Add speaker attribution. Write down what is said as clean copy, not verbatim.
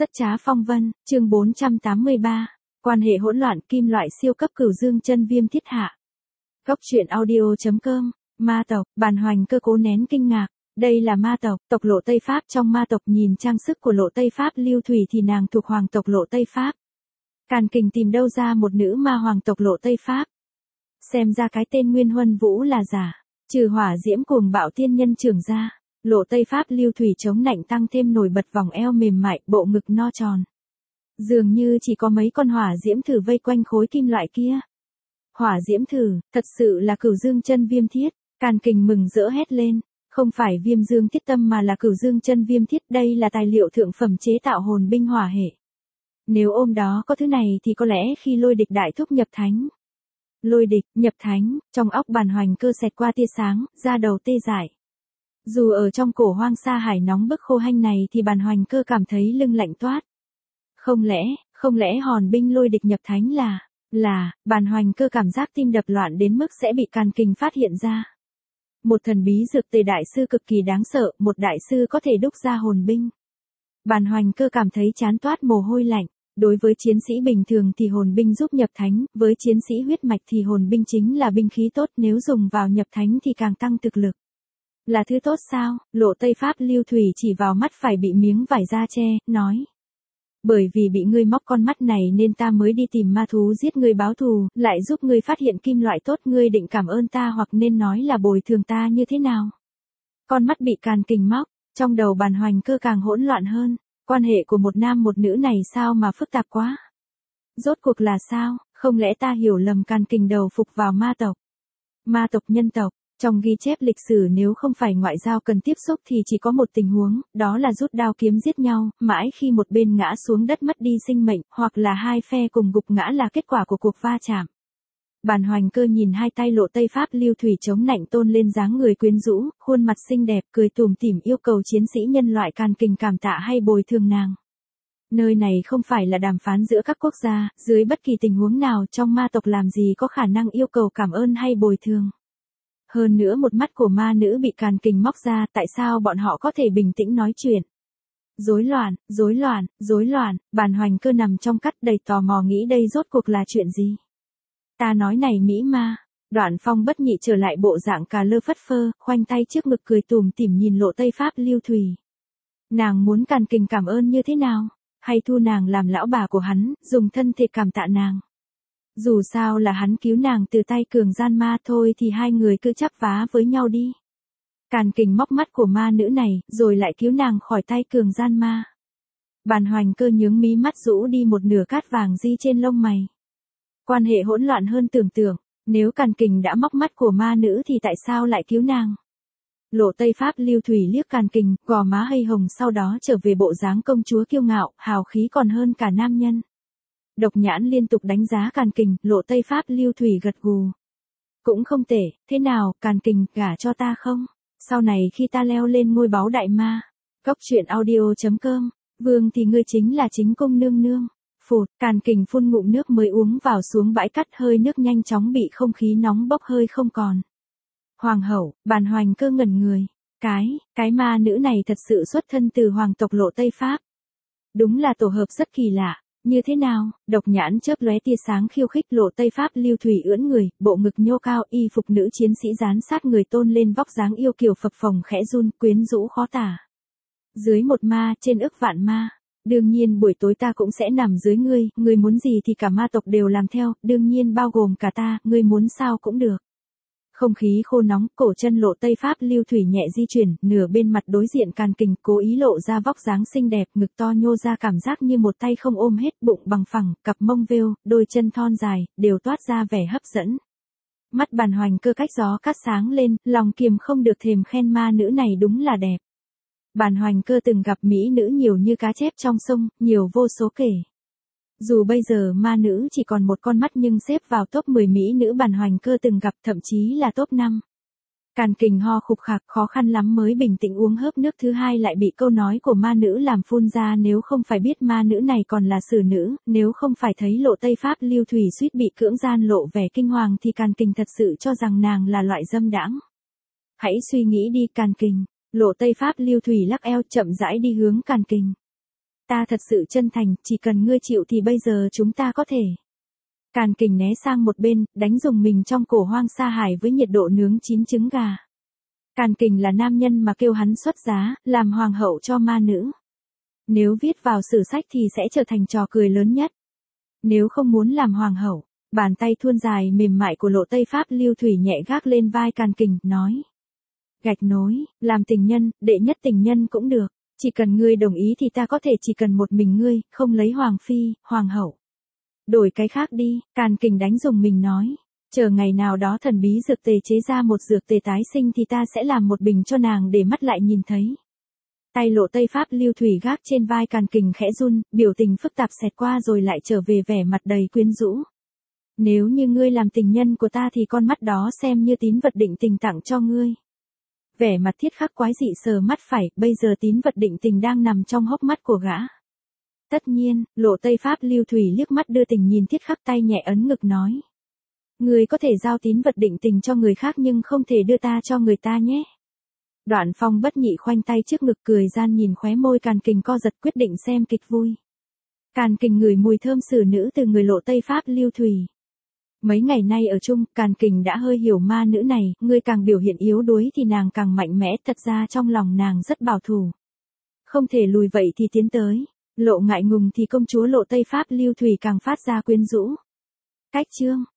Speaker 1: Rất trá phong vân, chương 483, quan hệ hỗn loạn kim loại siêu cấp cửu dương chân viêm thiết hạ. Góc truyện audio.com, ma tộc, Bàn Hoành Cơ cố nén kinh ngạc, đây là ma tộc, tộc Lộ Tây Pháp. Trong ma tộc nhìn trang sức của Lộ Tây Pháp Lưu Thủy thì nàng thuộc hoàng tộc Lộ Tây Pháp. Càn Kình tìm đâu ra một nữ ma hoàng tộc Lộ Tây Pháp. Xem ra cái tên Nguyên Huân Vũ là giả, trừ hỏa diễm cuồng bạo tiên nhân trưởng ra. Lộ Tây Pháp Lưu Thủy chống nạnh tăng thêm nổi bật vòng eo mềm mại, bộ ngực no tròn. Dường như chỉ có mấy con hỏa diễm thử vây quanh khối kim loại kia. Hỏa diễm thử, thật sự là cửu dương chân viêm thiết. Càn Kình mừng rỡ hét lên, không phải viêm dương thiết tâm mà là cửu dương chân viêm thiết. Đây là tài liệu thượng phẩm chế tạo hồn binh hỏa hệ. Nếu ôm đó có thứ này thì có lẽ khi Lôi Địch đại thúc nhập thánh. Lôi Địch, nhập thánh, trong óc Bàn Hoành Cơ xẹt qua tia sáng, da đầu tê dại. Dù ở trong cổ hoang sa hải nóng bức khô hanh này thì Bàn Hoành Cơ cảm thấy lưng lạnh toát. Không lẽ hòn binh Lôi Địch nhập thánh là, Bàn Hoành Cơ cảm giác tim đập loạn đến mức sẽ bị Càn Kình phát hiện ra. Một thần bí dược tề đại sư cực kỳ đáng sợ, một đại sư có thể đúc ra hồn binh. Bàn Hoành Cơ cảm thấy chán toát mồ hôi lạnh. Đối với chiến sĩ bình thường thì hồn binh giúp nhập thánh, với chiến sĩ huyết mạch thì hồn binh chính là binh khí tốt, nếu dùng vào nhập thánh thì càng tăng thực lực. Là thứ tốt sao? Lộ Tây Pháp Lưu Thủy chỉ vào mắt phải bị miếng vải da che, nói. Bởi vì bị ngươi móc con mắt này nên ta mới đi tìm ma thú giết ngươi báo thù, lại giúp ngươi phát hiện kim loại tốt. Ngươi định cảm ơn ta hoặc nên nói là bồi thường ta như thế nào? Con mắt bị Càn Kình móc, trong đầu Bàn Hoành Cơ càng hỗn loạn hơn. Quan hệ của một nam một nữ này sao mà phức tạp quá? Rốt cuộc là sao? Không lẽ ta hiểu lầm? Càn Kình đầu phục vào ma tộc? Ma tộc nhân tộc, trong ghi chép lịch sử nếu không phải ngoại giao cần tiếp xúc thì chỉ có một tình huống, đó là rút đao kiếm giết nhau, mãi khi một bên ngã xuống đất mất đi sinh mệnh, hoặc là hai phe cùng gục ngã là kết quả của cuộc va chạm. Bàn Hoành Cơ nhìn hai tay Lộ Tây Pháp Lưu Thủy chống nạnh tôn lên dáng người quyến rũ, khuôn mặt xinh đẹp, cười tủm tỉm yêu cầu chiến sĩ nhân loại Càn Kình cảm tạ hay bồi thường nàng. Nơi này không phải là đàm phán giữa các quốc gia, dưới bất kỳ tình huống nào trong ma tộc làm gì có khả năng yêu cầu cảm ơn hay bồi thường. Hơn nữa một mắt của ma nữ bị Càn Kình móc ra, tại sao bọn họ có thể bình tĩnh nói chuyện? Rối loạn, Bàn Hoành Cơ nằm trong cắt đầy tò mò nghĩ đây rốt cuộc là chuyện gì? Ta nói này mỹ ma, Đoạn Phong bất nhị trở lại bộ dạng cà lơ phất phơ, khoanh tay trước ngực cười tủm tỉm nhìn Lộ Tây Pháp Lưu Thủy. Nàng muốn Càn Kình cảm ơn như thế nào? Hay thu nàng làm lão bà của hắn, dùng thân thể cảm tạ nàng? Dù sao là hắn cứu nàng từ tay cường gian ma thôi thì hai người cứ chắp vá với nhau đi. Càn Kình móc mắt của ma nữ này, rồi lại cứu nàng khỏi tay cường gian ma. Bàn Hoành Cơ nhướng mí mắt rũ đi một nửa cát vàng di trên lông mày. Quan hệ hỗn loạn hơn tưởng tượng, nếu Càn Kình đã móc mắt của ma nữ thì tại sao lại cứu nàng? Lộ Tây Pháp Lưu Thủy liếc Càn Kình, gò má hơi hồng sau đó trở về bộ dáng công chúa kiêu ngạo, hào khí còn hơn cả nam nhân. Độc Nhãn liên tục đánh giá Càn Kình, Lộ Tây Pháp Lưu Thủy gật gù. Cũng không tệ, thế nào, Càn Kình, gả cho ta không? Sau này khi ta leo lên ngôi báu đại ma. Góc truyện audio.com, vương thì ngươi chính là chính cung nương nương. Phụt, Càn Kình phun ngụm nước mới uống vào xuống bãi cắt, hơi nước nhanh chóng bị không khí nóng bốc hơi không còn. Hoàng hậu, Bàn Hoành Cơ ngẩn người. Cái ma nữ này thật sự xuất thân từ hoàng tộc Lộ Tây Pháp. Đúng là tổ hợp rất kỳ lạ. Như thế nào? Độc Nhãn chớp lóe tia sáng khiêu khích. Lộ Tây Pháp Lưu Thủy ưỡn người, bộ ngực nhô cao, y phục nữ chiến sĩ dán sát người tôn lên vóc dáng yêu kiều phập phồng khẽ run, quyến rũ khó tả. Dưới một ma, trên ức vạn ma. Đương nhiên buổi tối ta cũng sẽ nằm dưới ngươi muốn gì thì cả ma tộc đều làm theo, đương nhiên bao gồm cả ta, ngươi muốn sao cũng được. Không khí khô nóng, cổ chân Lộ Tây Pháp Lưu Thủy nhẹ di chuyển, nửa bên mặt đối diện Càn Kình, cố ý lộ ra vóc dáng xinh đẹp, ngực to nhô ra cảm giác như một tay không ôm hết, bụng bằng phẳng, cặp mông vêu, đôi chân thon dài, đều toát ra vẻ hấp dẫn. Mắt Bàn Hoành Cơ cách gió cát sáng lên, lòng kiềm không được thèm khen ma nữ này đúng là đẹp. Bàn Hoành Cơ từng gặp mỹ nữ nhiều như cá chép trong sông, nhiều vô số kể. Dù bây giờ ma nữ chỉ còn một con mắt nhưng xếp vào top 10 mỹ nữ Bàn Hoành Cơ từng gặp, thậm chí là top 5. Càn Kình ho khục khạc, khó khăn lắm mới bình tĩnh uống hớp nước thứ hai lại bị câu nói của ma nữ làm phun ra. Nếu không phải biết ma nữ này còn là xử nữ, nếu không phải thấy Lộ Tây Pháp Lưu Thủy suýt bị cưỡng gian lộ vẻ kinh hoàng thì Càn Kình thật sự cho rằng nàng là loại dâm đãng. Hãy suy nghĩ đi Càn Kình. Lộ Tây Pháp Lưu Thủy lắc eo chậm rãi đi hướng Càn Kình. Ta thật sự chân thành, chỉ cần ngươi chịu thì bây giờ chúng ta có thể. Càn Kình né sang một bên, đánh rùng mình trong cổ Hoang Sa Hải với nhiệt độ nướng chín trứng gà. Càn Kình là nam nhân mà kêu hắn xuất giá, làm hoàng hậu cho ma nữ. Nếu viết vào sử sách thì sẽ trở thành trò cười lớn nhất. Nếu không muốn làm hoàng hậu, bàn tay thuôn dài mềm mại của Lộ Tây Pháp Lưu Thủy nhẹ gác lên vai Càn Kình, nói. Gạch nối, làm tình nhân, đệ nhất tình nhân cũng được. Chỉ cần ngươi đồng ý thì ta có thể chỉ cần một mình ngươi, không lấy hoàng phi, hoàng hậu. Đổi cái khác đi, Càn Kình đánh rùng mình nói. Chờ ngày nào đó thần bí dược tề chế ra một dược tề tái sinh thì ta sẽ làm một bình cho nàng để mắt lại nhìn thấy. Tay Lộ Tây Pháp Lưu Thủy gác trên vai Càn Kình khẽ run, biểu tình phức tạp xẹt qua rồi lại trở về vẻ mặt đầy quyến rũ. Nếu như ngươi làm tình nhân của ta thì con mắt đó xem như tín vật định tình tặng cho ngươi. Vẻ mặt Thiết Khắc quái dị sờ mắt phải, bây giờ tín vật định tình đang nằm trong hốc mắt của gã. Tất nhiên, Lộ Tây Pháp Lưu Thủy liếc mắt đưa tình nhìn Thiết Khắc, tay nhẹ ấn ngực nói. Ngươi có thể giao tín vật định tình cho người khác nhưng không thể đưa ta cho người ta nhé. Đoạn Phong bất nhị khoanh tay trước ngực cười gian nhìn khóe môi Càn Kình co giật, quyết định xem kịch vui. Càn Kình ngửi mùi thơm xử nữ từ người Lộ Tây Pháp Lưu Thủy. Mấy ngày nay ở chung, Càn Kình đã hơi hiểu ma nữ này, ngươi càng biểu hiện yếu đuối thì nàng càng mạnh mẽ, thật ra trong lòng nàng rất bảo thủ. Không thể lùi vậy thì tiến tới. Lộ ngại ngùng thì công chúa Lộ Tây Pháp Lưu Thủy càng phát ra quyến rũ. Cách chương